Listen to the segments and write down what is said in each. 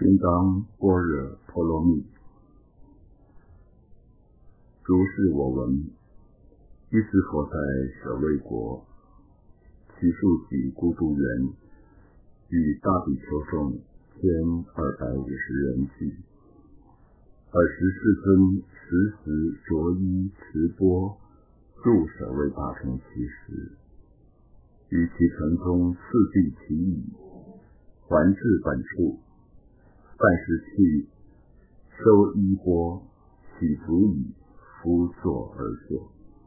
便当般若波罗蜜。如是我闻，一时佛在舍卫国，其数己孤独园，与大比丘众1250人俱。尔时世尊时着衣持钵入舍卫大城其时，于其城中次第其已，还至本处，饭食觑，收衣钵，洗足矣，敷坐而坐。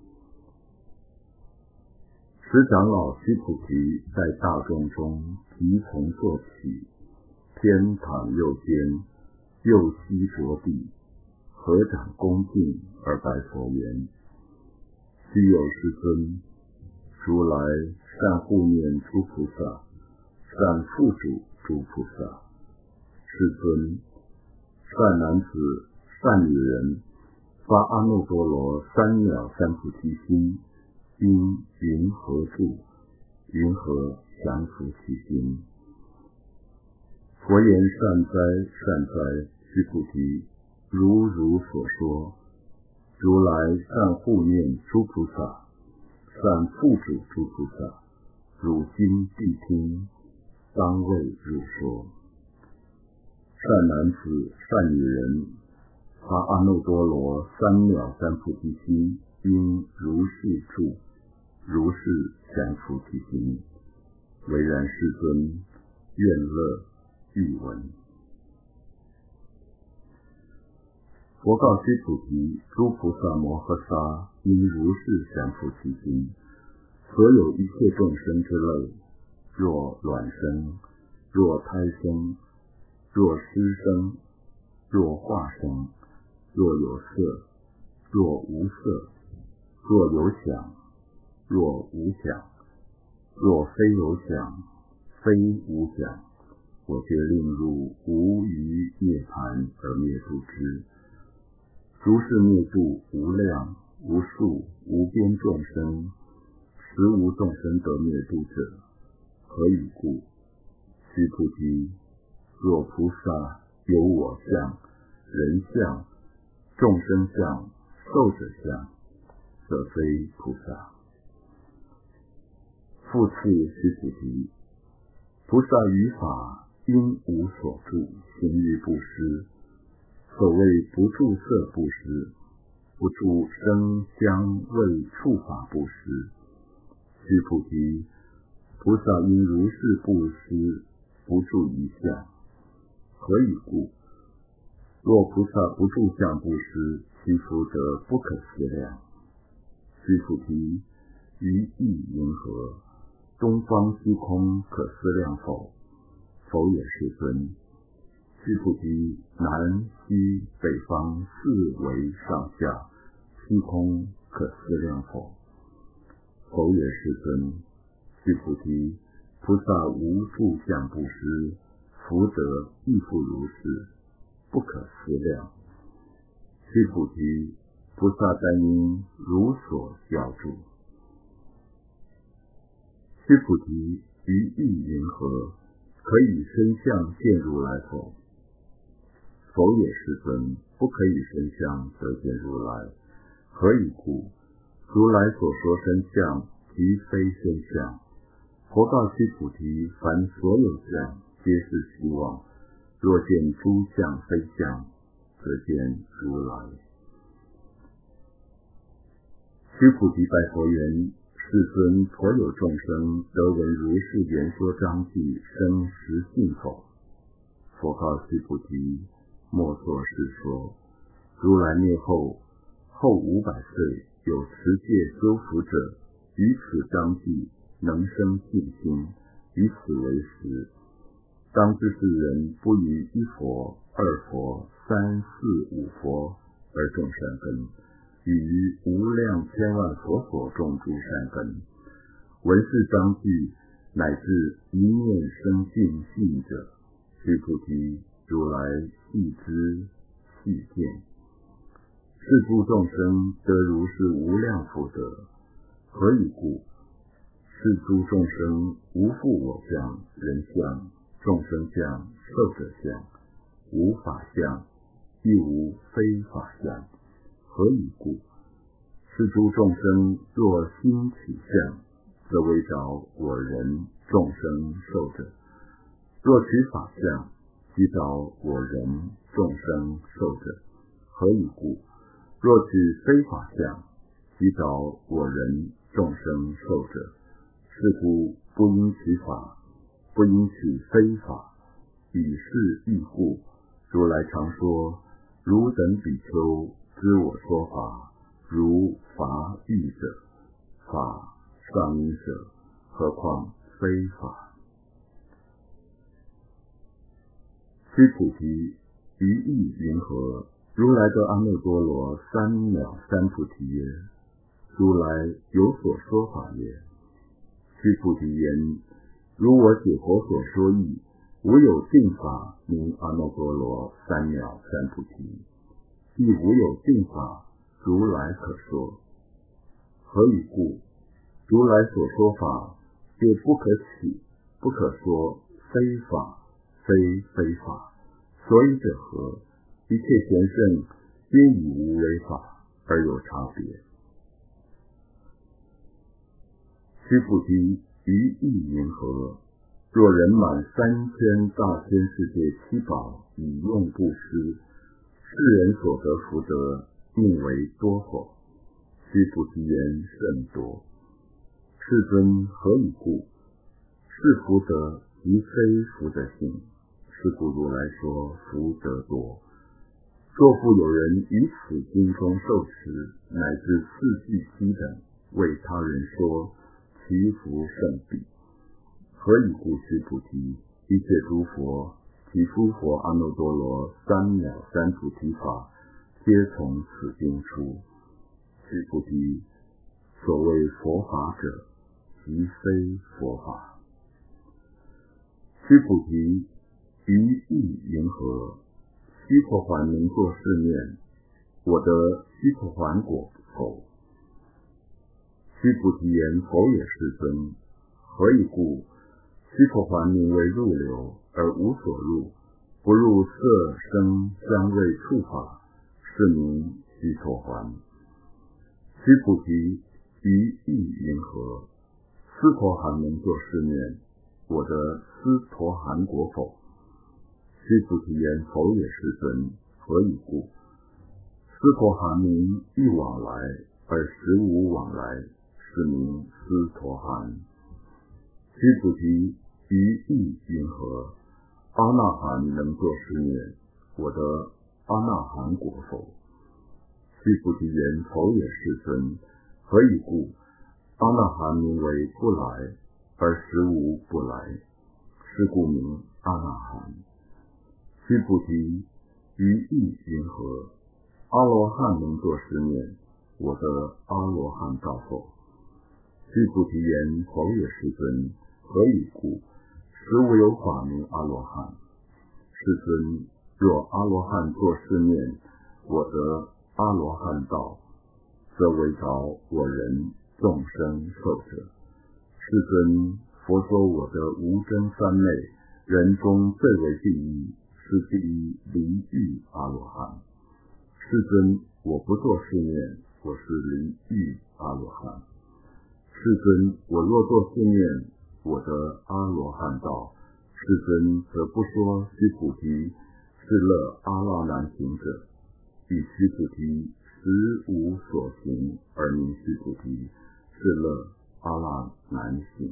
时长老须菩提在大众中即从坐起，偏袒右肩，右膝着地，合掌恭敬而白佛言：须有世尊，如来善护念诸菩萨，善护主诸菩萨。世尊，善男子、善女人发阿耨多罗三藐三菩提心，应云何住？云何降伏其心？佛言：善哉，善哉，须菩提，如所说，如来善护念诸菩萨，善护主诸菩萨，汝今谛听，当为汝说。善男子、善女人发阿耨多罗三藐三菩提心，应如是住，如是降伏其心。唯然世尊，愿乐欲闻。佛告须菩提：诸菩萨摩诃萨应如是降伏其心。所有一切众生之类，若卵生，若胎生，若湿生，若化生，若有色，若无色，若有想，若无想，若非有想，非无想，我皆令入无余涅槃而灭度之。如是灭度无量无数无边众生，实无众生得灭度者。何以故？须菩提，若菩萨有我相、人相、众生相、寿者相，则非菩萨。复次须菩提，菩萨于法应无所住，行于布施。所谓不住色布施，不住声香味触法布施。须菩提，菩萨应如是布施，不住一相。何以故？若菩萨不住相布施，其福德不可思量。须菩提，于意云何？东方虚空可思量否？否也，世尊。须菩提，南西北方四维上下，虚空可思量否？否也，世尊。须菩提，菩萨无住相布施，福德亦复如是，不可思量。须菩提，菩萨但应如所教住。须菩提，于意云何？可以身相见如来否？否也，世尊。不可以身相得见如来。何以故？如来所说身相，即非身相。佛告须菩提：凡所有相，皆是虚妄。若见诸相非相，则见如来。须菩提白佛言：世尊，颇有众生得闻如是言说章句，生实信否？佛告须菩提：莫作是说。如来灭后500岁，有持戒修福者，于此章句能生信心，以此为实。当知是人不于一佛、二佛、三四五佛而种善根，于无量千万佛所种诸善根。闻是章句，乃至一念生信者，须菩提，如来细知细见。是诸众生得如是无量福德。何以故？是诸众生无复我相、人相、众生相、寿者相， 无法相，亦无非法相。何以故？是诸众生若心起相，则为着我人众生受者；若取法相，即着我人众生受者。何以故？若取非法相，即着我人众生受者。是故不应取法，不应取非法。以是义故，如来常说：汝等比丘知我说法，如法义者，法上因者，何况非法？须菩提，于意云何？如来得阿耨多罗三藐三菩提耶？如来有所说法耶？须菩提言：如我解佛所说义，无有定法名阿耨多罗三藐三菩提，亦无有定法如来可说。何以故？如来所说法，皆不可取，不可说，非法，非非法。所以者何？一切贤圣皆以无为法而有差别。须菩提，于意云何？若人满3000大千世界七宝以用布施，世人所得福德，命为多否？须菩提言：甚多。世尊，何以故？是福德即非福德性。是故如来说福德多。若复有人于此经中受持，乃至4句7等，为他人说，其福甚彼。何以故？须菩提，一切诸佛及诸佛阿耨多罗三藐三菩提法，皆从此经出。须菩提，所谓佛法者，即非佛法。须菩提，于意云何？须陀洹能作是念：我得须陀洹果否？须菩提言：否也，世尊。何以故？须陀洹名为入流，而无所入，不入色声香味触法，是名须陀洹。须菩提，于意云何？斯陀含能作是念：我得斯陀含果否？须菩提言：否也，世尊。何以故？斯陀含名欲往来，而实无往来，是名斯陀含。须菩提，于意云何？阿那含能作是念：我得阿那含果否？须菩提言：否也，世尊。何以故？阿那含名为不来，而实无不来，是故名阿那含。须菩提，于意云何？阿罗汉能作是念：我得阿罗汉道否？须菩提言：否也，世尊。何以故？实无有法名阿罗汉。世尊，若阿罗汉作是念：我得阿罗汉道，则为着我人众生受者。世尊，佛说我得无争三昧，人中最为第一，是第一离欲阿罗汉。世尊，我不作是念，我是离欲阿罗汉。世尊，我若作是念，我得阿罗汉道，世尊则不说须菩提是乐阿那难行者，以须菩提实无所行，而名须菩提是乐阿那难行。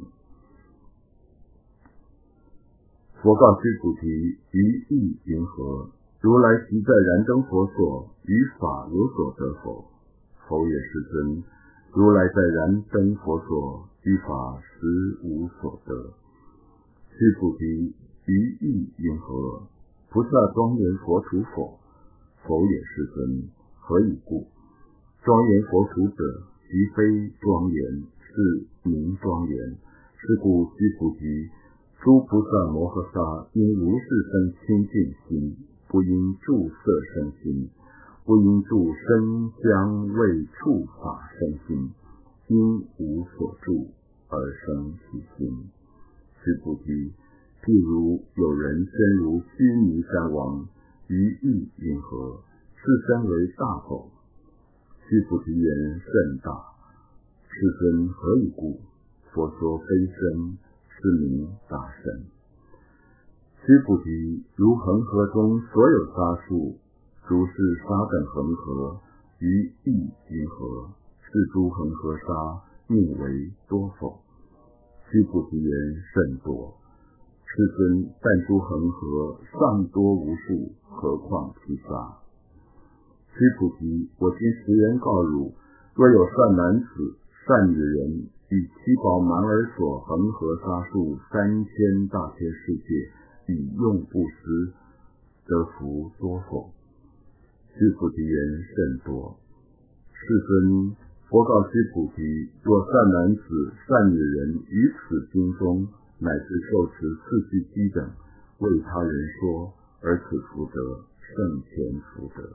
佛告须菩提：于意云何？如来即在燃灯佛所，于法有所得否？否也，世尊。如来在燃灯佛所，于法实无所得。须菩提，于意云何？菩萨庄严佛土否？否也，世尊。何以故？庄严佛土者，即非庄严，是名庄严。是故须菩提，诸菩萨摩诃萨应如是生清净心，不应住色生心，不应住声香味触法生心，因无所住而生其心。须菩提，譬如有人身如须弥山王， 于意云何？是身为大否？须菩提言：甚大。世尊，何以故？佛说非身，是名大身。须菩提，如恒河中所有沙数，如是沙等恒河，于意云何？是诸恒河沙，命为多否？须菩提言：甚多。世尊，但诸恒河尚多无数，何况其沙？须菩提，我今实言告汝：若有善男子、善女人，以七宝满尔所恒河沙数3000大千世界，以用布施，得福多否？须菩提言：甚多。世尊，佛告须菩提：若善男子、善女人于此经中，乃至受持四句偈等，为他人说，而此福德胜前福德。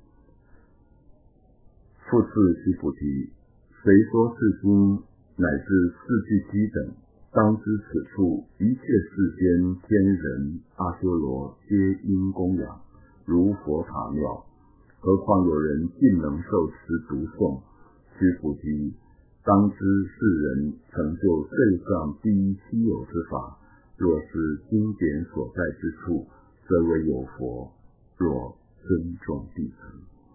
复次，须菩提，谁说是经乃至四句偈等，当知此处一切世间天人阿修罗皆应供养，如佛塔庙。何况有人尽能受持读诵。须菩提，当知世人成就最上第一稀有之法，若是经典所在之处，则为有佛；若尊重弟子。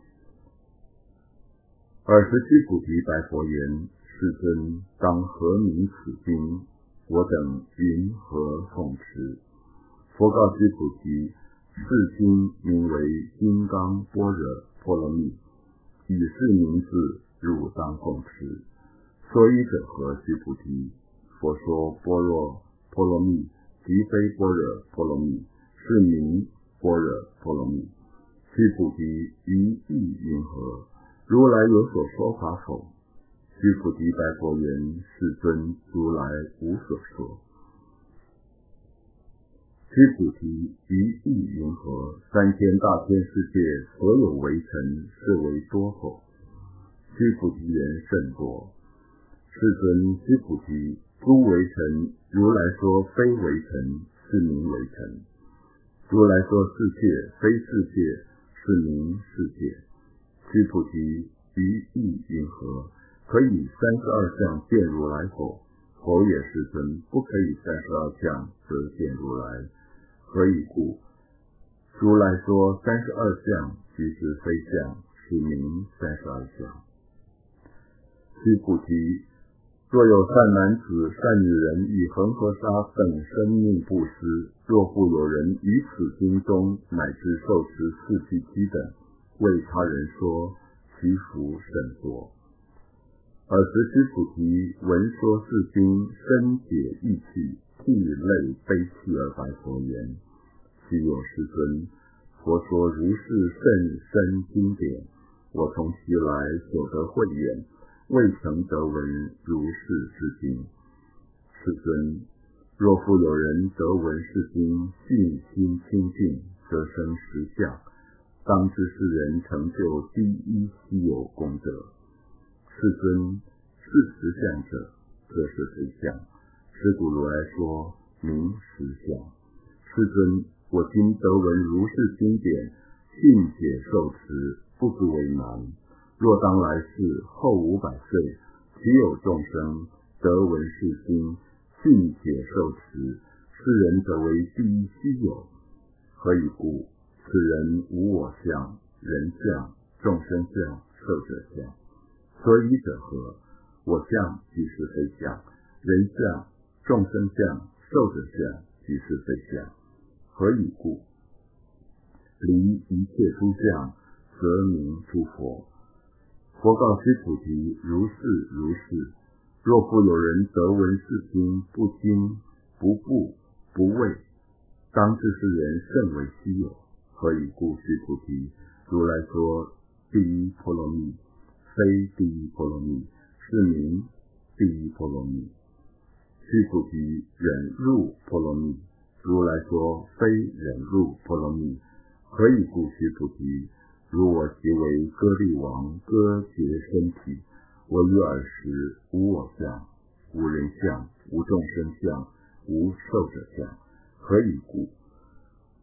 尔时须菩提白佛言：世尊，当何名此经？我等云何奉持？佛告须菩提：是经名为金刚般若波罗蜜，以是名字汝当奉持。所以者何？须菩提，佛说般若波罗蜜，即非般若波罗蜜，是名般若波罗蜜。须菩提，于意云何？如来有所说法否？须菩提白佛言：世尊，如来无所说。须菩提，于意云何？3000大千世界所有微尘，是为多否？须菩提言：甚多。世尊，须菩提，诸微尘，如来说非微尘，是名微尘；如来说世界非世界，是名世界。须菩提，于意云何？可以32相见如来否？否也，世尊，不可以32相得见如来。何以故？如来说32相，即是非相，是名32相。须菩提，若有善男子、善女人以恒河沙等生命布施，若复有人于此经中乃至受持四句偈等，为他人说，其福甚多。尔时须菩提闻说是经，深解意趣，涕泪悲泣而白佛言：须有世尊，佛说如是甚深经典，我从其来所得慧眼，未曾得闻如是之经。世尊，若复有人得闻是经，信心清净，则生实相，当知是人成就第一稀有功德。世尊，是实相者，则是非相。是故如来说名实相。世尊，我今得闻如是经典，信解受持，不足为难。若当来世后500岁，其有众生得闻是经，信解受持，是人得为第一稀有。何以故？此人无我相、人相、众生相、寿者相。所以者何？我相即是非相，人相、众生相、寿者相即是非相。何以故？离一切诸相，则名诸佛。佛告须菩提：如是如是。若复有人得闻是经，不惊不怖不畏，当知是人甚为稀有。何以故？须菩提，如来说第一波罗蜜，非第一波罗蜜，是名第一波罗蜜。须菩提，忍入波罗蜜，如来说非忍入波罗蜜。何以故？须菩提，如我即为歌利王，割截身体，我于尔时无我相，无人相，无众生相，无寿者相。何以故？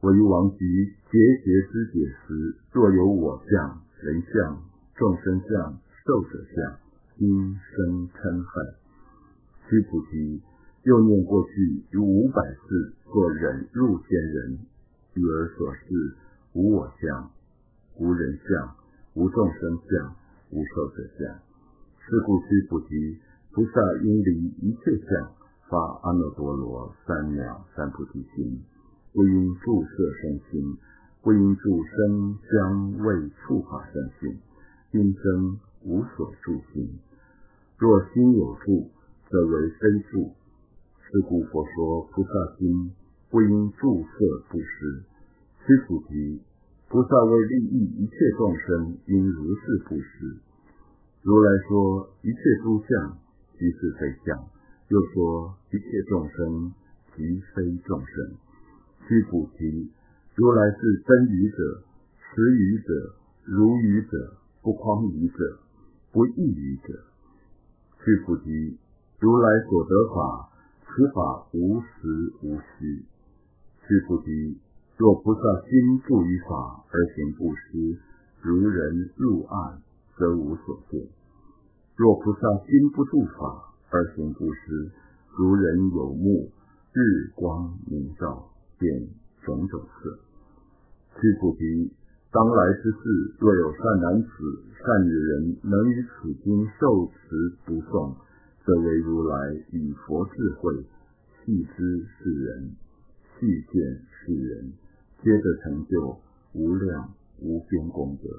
我于王局结节之解时，若有我相、人相、众生相、寿者相，心生嗔恨。须菩提，又念过去于500世做忍入仙人，于而所示无我相、无人相、无众生相、无寿者相。是故须菩提，菩萨应离一切相，发阿耨多罗三藐三菩提心，不应住色生心，不应住声香味触法生心，应生无所住心。若心有住，则为非住。是故佛说菩萨心不应住色布施。须菩提，菩萨为利益一切众生，应如是布施。如来说一切诸相即是非相，又说一切众生即非众生。须菩提，如来是真语者、实语者、如语者、不诳语者、不异语者。须菩提，如来所得法，此法无实无虚。须菩提，若菩萨心住于法而行布施，如人入暗，则无所见；若菩萨心不住法而行布施，如人有目，日光明照，见种种色。须菩提，当来之世，若有善男子、善女人，能于此经受持读诵，则为如来以佛智慧细知世人，细见世人，皆得成就无量无边功德。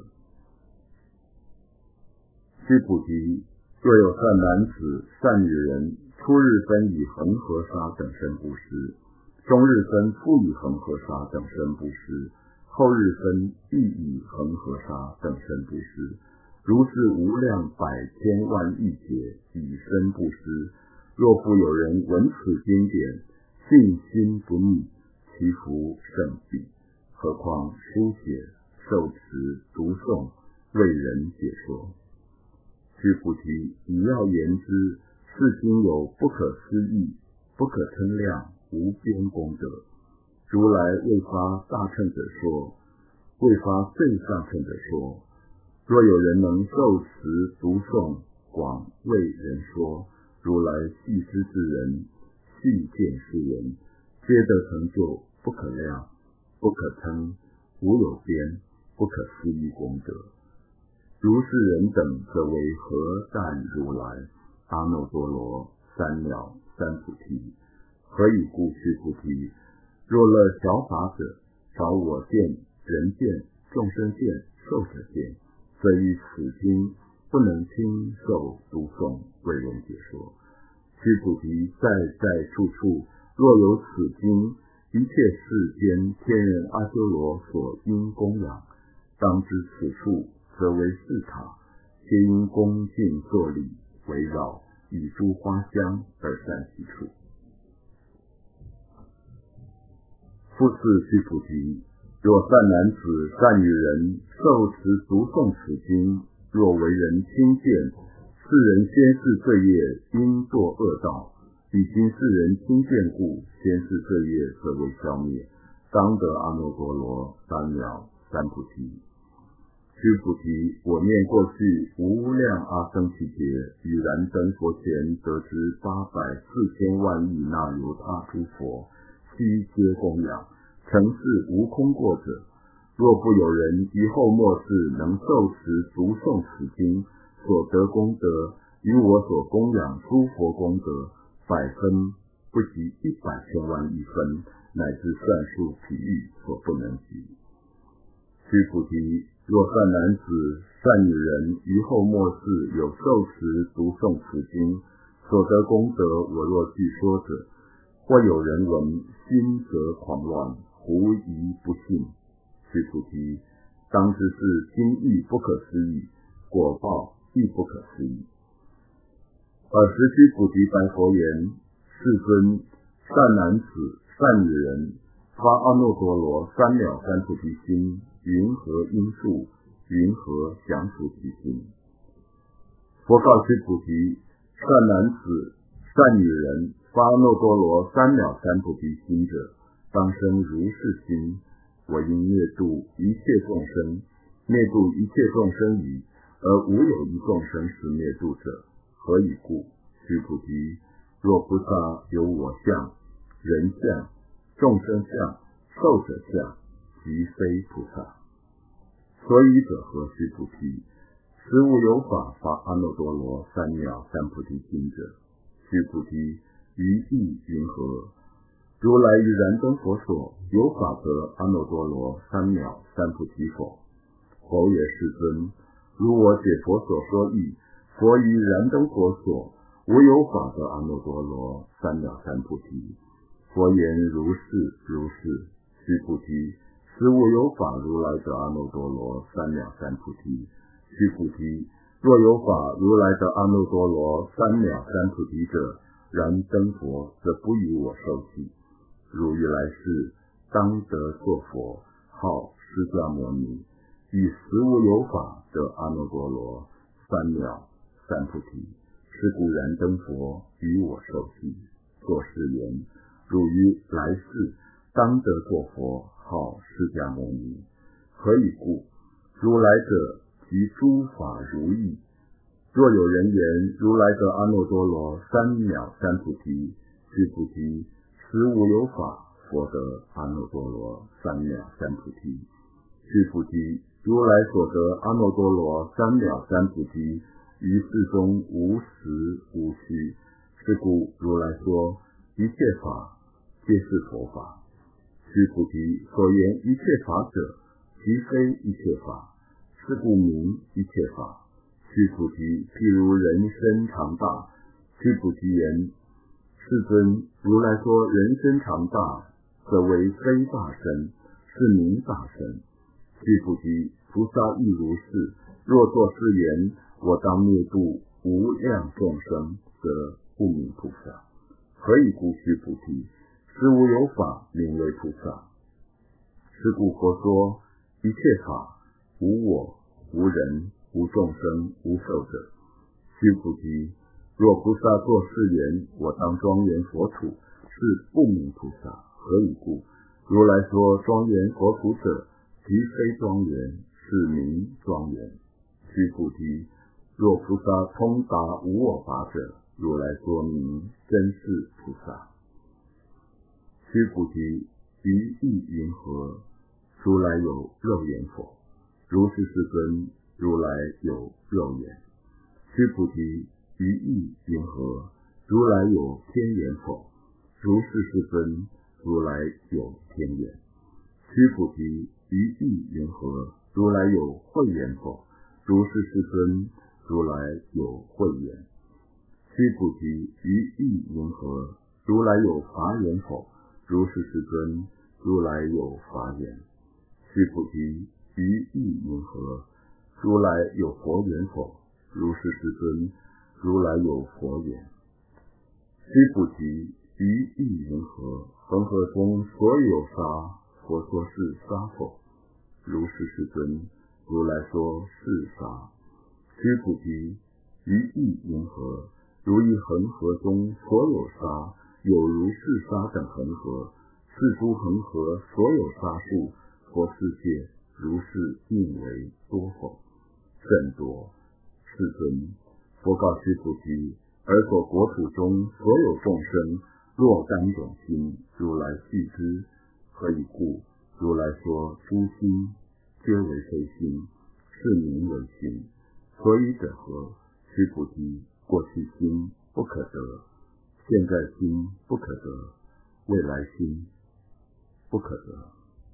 须菩提，若有善男子、善女人，初日分以恒河沙等身布施，中日分复以恒河沙等身布施，后日分亦以恒河沙等身布施，如是无量百千万亿劫以身布施。若复有人闻此经典，信心不逆，其福甚彼。何况书写、受持、读诵、为人解说。须菩提，以要言之，是经有不可思议、不可称量无边功德。如来未发大乘者说，未发最上乘者说。若有人能受持读诵，广为人说，如来细知之人，细见世人，皆得成就不可量、不可称、无有边、不可思议功德。如是人等，则为何赞如来阿耨多罗三藐三菩提。何以故？须菩提，若乐小法者，少我见、人见、众生见、寿者见，则于此经不能听受读诵为人解说。须菩提，在在处处，若有此经，一切世间天人阿修罗所应供养，当知此处则为寺塔，皆应恭敬作礼，围绕，以诸花香而善其处。复次，须菩提，若善男子、善女人受持读诵此经，若为人轻贱，世人先世罪业应堕恶道，以今世人轻贱故，先世罪业则为消灭，当得阿耨多罗三藐三菩提。须菩提，我念过去无量阿僧祇劫，于燃灯佛前得知84000万亿那由他诸佛，悉皆供养，成是无空过者。若不有人于后末世能受持读诵此经，所得功德，与我所供养诸佛功德，百分不及100千万亿分，乃至算数譬喻所不能及。须菩提，若善男子、善女人于后末世有受持读诵此经，所得功德，我若据说者，或有人闻，心则狂乱，狐疑不信。须菩提，当知是经义不可思议，果报亦不可思议。尔时须菩提白佛言：世尊，善男子、善女人发阿耨多罗三藐三菩提心，云何因数？云何降伏其心？佛告须菩提：善男子、善女人发阿耨多罗三藐三菩提心者，当生如是心， 我应灭度一切众生，灭度一切众生矣，而无有一众生是灭度者。何以故？须菩提，若菩萨有我相、人相、众生相、寿者相，即非菩萨。所以者何？须菩提，实无有法发阿耨多罗三藐三菩提心者。须菩提，于意云何？如来于燃灯佛所有法得阿耨多罗三藐三菩提否？否也，世尊。如我解佛所说义，佛于燃灯佛所无有法得阿耨多罗三藐三菩提。佛言如是如是。须菩提，实无有法如来得阿耨多罗三藐三菩提。须菩提，若有法如来得阿耨多罗三藐三菩提者，燃灯佛则不与我受记。如于来世当得作佛，号释迦牟尼，以实无有法得阿耨多罗三藐三菩提。是故燃灯佛与我受记，作是言：如于来世当得作佛，号释迦牟尼。何以故？如来者即诸法如意。若有人言如来得阿耨多罗三藐三菩提，须菩提，实无有法佛得阿耨多罗三藐三菩提。须菩提，如来所得阿耨多罗三藐三菩提，于世中无实无虚。是故如来说一切法皆是佛法。须菩提，所言一切法者，即非一切法，是故名一切法。须菩提，譬如人身长大。须菩提言：世尊，如来说人身长大，则为非大身，是名大身。须菩提，菩萨亦如是。若作是言，我当灭度无量众生，则不名菩萨。何以故？须菩提，实无有法名为菩萨。是故佛说一切法无我、无人、无众生、无寿者。须菩提，若菩萨作是言，我当庄严佛土，是不名菩萨。何以故？如来说庄严佛土者，即非庄严，是名庄严。须菩提，若菩萨通达无我法者，如来说名真是菩萨。须菩提，于意云何？如来有肉眼否？如是世尊，如来有肉眼。须菩提，于意云何？如来有天眼否？如是世尊，如来有天眼。须菩提，于意云何？如来有慧眼否？如是世尊，如来有慧眼。须菩提，于意云何？如来有法眼否？如是世尊，如来有法眼。须菩提，于意云何？如来有佛眼否？如是世尊，如来有佛眼。须菩提，于意云何？恒河中所有沙，佛说是沙否？如是世尊，如来说是沙。须菩提，于意云何？如意恒河中所有沙，有如是沙等恒河，是诸恒河所有沙数，佛世界如是应为多否？甚多。世尊，佛告须菩提，而所国土中所有众生，若干种心，如来悉知。何以故？如来说诸心皆为非心，是名为心。所以者何？须菩提，过去心不可得，现在心不可得，未来心不可得。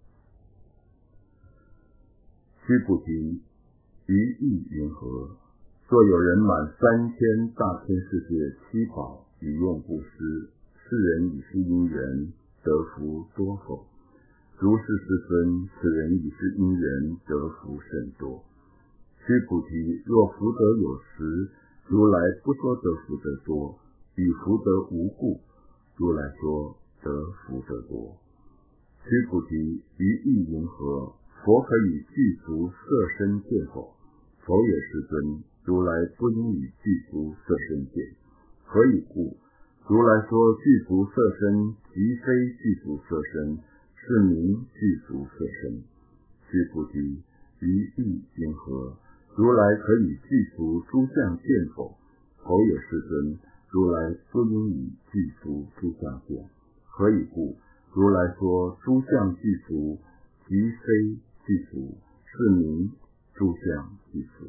须菩提，于意云何？若有人满3000大千世界七宝以用布施，是人以是因缘得福多否？如是世尊，此人以是因缘得福甚多。须菩提，若福德有时，如来不说得福德多，以福德无故，如来说得福德多。须菩提，于意云何？佛可以具足色身见否？否也，世尊，如来不应以具足色身见。何以故？如来说具足色身，即非具足色身， 是名具足色身。须菩提，于意云何？如来可以具足诸相见否？否也，世尊，如来不应以具足诸相见。何以故？如来说诸相具足，即非具足，是名诸相具足。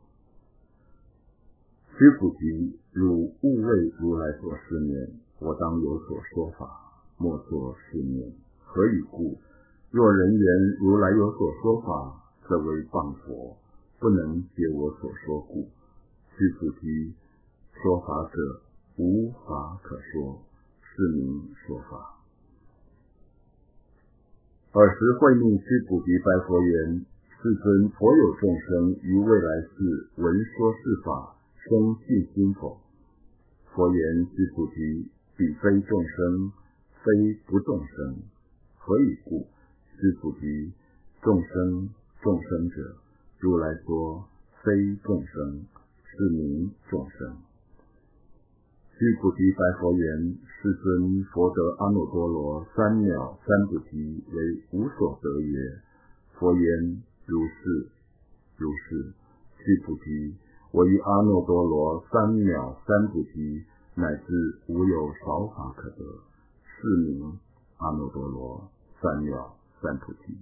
须菩提，汝勿为如来所思念，我当有所说法，莫作是念。何以故？若人言如来有所说法，则为谤佛，不能解我所说故。须菩提，说法者无法可说，是名说法。尔时慧命须菩提白佛言：世尊，佛有众生于未来世闻说是法，生信心否？佛言：须菩提，彼非众生，非不众生。何以故？须菩提，众生者，如来说非众生，是名众生。须菩提白佛言：世尊，佛得阿耨多罗三藐三菩提为无所得也。佛言：如是，如是。须菩提，我于阿耨多罗三藐三菩提，乃至无有少法可得，是名阿耨多罗三藐三菩提。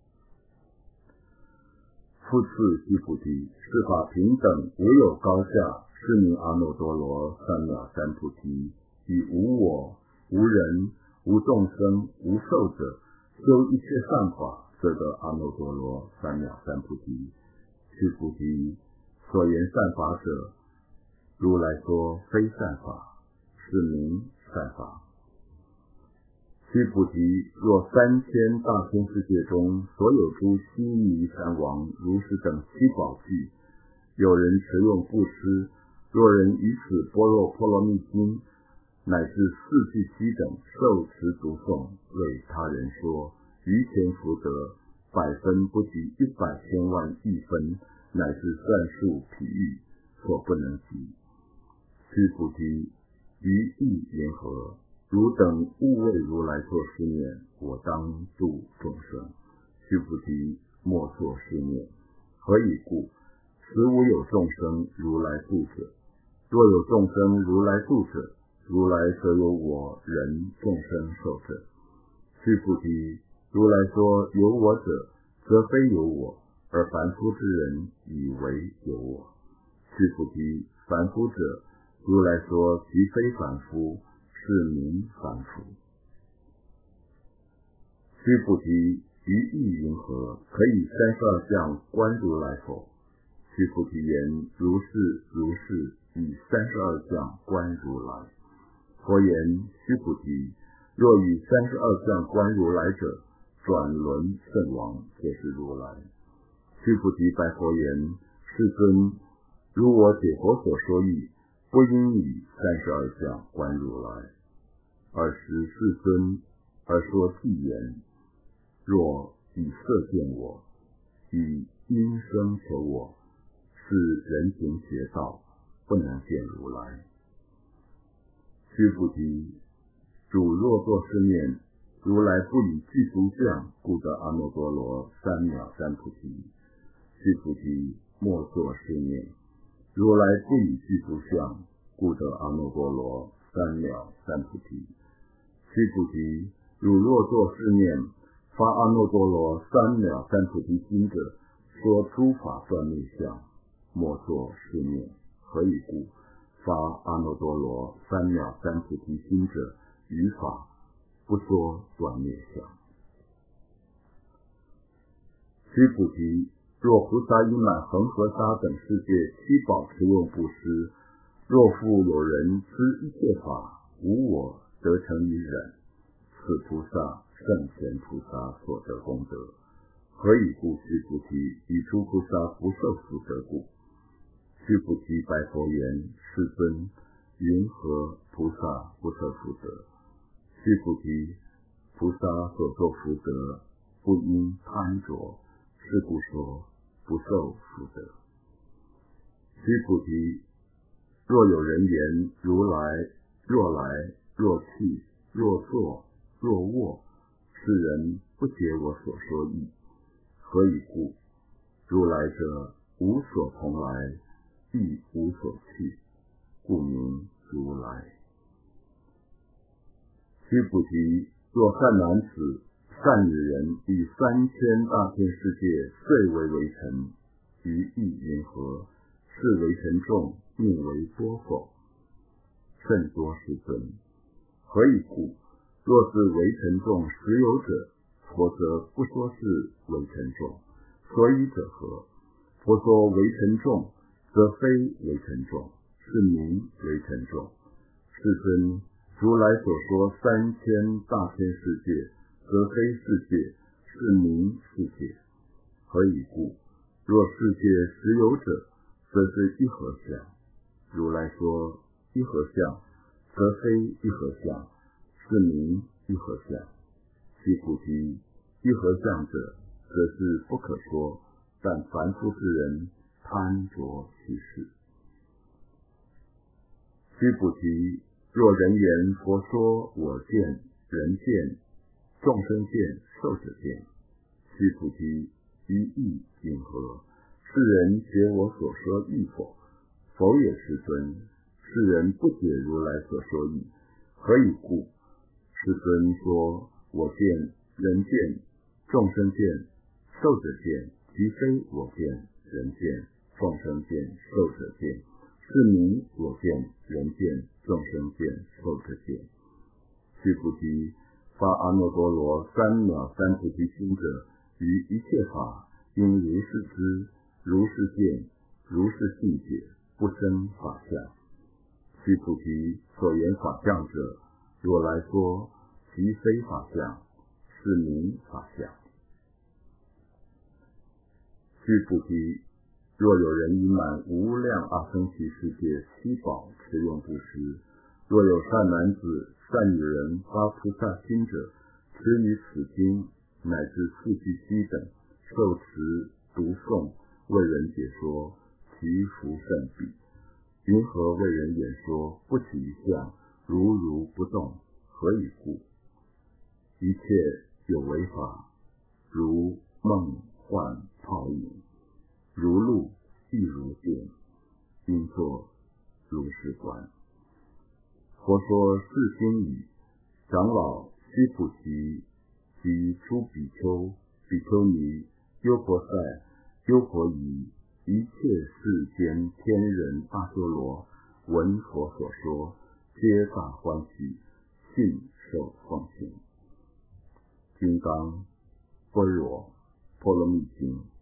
复次，须菩提，是法平等，无有高下，是名阿耨多罗三藐三菩提。以无我、无人、无众生、无寿者，修一切善法，则得阿耨多罗三藐三菩提。须菩提，所言善法者，如来说非善法，是名善法。须菩提，若3000大千世界中，所有诸须弥山王、如是等七宝具，有人持用布施，若人以此般若波罗蜜经，乃至四句偈等受持读诵，为他人说，于前福德100分不及100千万亿分，乃至算数譬喻，所不能及。须菩提，于意云何？汝等勿为如来作是念，我当度众生。须菩提，莫作是念。何以故？实无有众生如来度者。若有众生如来度者，如来则有我人众生受者。须菩提，如来说有我者，则非有我，而凡夫之人以为有我。须菩提，凡夫者，如来说即非凡夫，是名凡夫。须菩提，于意云何？可以32相观如来否？须菩提言：如是，如是，以32相观如来。佛言：须菩提，若以32相观如来者，转轮圣王就是如来。须菩提白佛言：世尊，如我解佛所说义，不应以32相观如来。尔时世尊而说偈言：若以色见我，以音声求我，是人行邪道，不能见如来。须菩提，汝若作是念，如来不以具足相，故得阿耨多罗三藐三菩提。须菩提，莫作是念。如来不以具足相，故得阿耨多罗三藐三菩提。须菩提，汝若作是念，发阿耨多罗三藐三菩提心者，说诸法断灭相，莫作是念。何以故？发阿耨多罗三藐三菩提心者，于法不说断灭相。须菩提，若菩萨以满恒河沙等世界七宝持用布施，若复有人知一切法无我，得成于忍，此菩萨胜前菩萨所得功德。何以故？须菩提，以诸菩萨不受福德故。须菩提白佛言：世尊，云何菩萨不受福德？须菩提，菩萨所作福德，不因贪着，是故说不受福德。须菩提，若有人言若来，若去，若坐，若卧， 世人不解我所说义，何以故？如来者无所从来，亦无所去，故名如来。须菩提，若善男子、善女人以3000大千世界遂为围城，于意云何？是围城众命为多否？甚多世尊。何以故？若是围城众实有者，佛则不说是围城众。所以者何？佛说围城众，则非围城众，是名围城众。世尊，如来所说3000大千世界，则非世界，是名世界。何以故？若世界实有者，则是一合相。如来说一合相，则非一合相，是名一合相。须菩提，一合相者，则是不可说，但凡夫之人贪着其事。须菩提，若人言佛说我见、人见、众生见、寿者见，须菩提，于意云何？世人解我所说义否？否也，世尊。世人不解如来所说义，何以故？世尊说我见、人见、众生见、寿者见，即非我见、人见、众生见、寿者见，是名我见、人见、众生见、寿者见。须菩提，发阿耨多罗三藐三菩提心者，于一切法应如是知，如是见，如是信解，不生法相。须菩提，所言法相者，若来说，即非法相，是名法相。须菩提，若有人以满无量阿僧祇世界七宝持用布施，若有善男子、善女人发菩萨心者，持于此经乃至四句偈等，受持读诵，为人解说，其福甚彼。云何为人演说？不起一相，如不动。何以故？一切有为法，如梦幻泡影，如露亦如电，应作如是观。佛说是经已，长老须菩提及诸比丘、比丘尼、优婆塞、优婆夷，一切世间天人阿修罗，闻佛所说，皆大欢喜，信受奉行。金刚般若波罗蜜经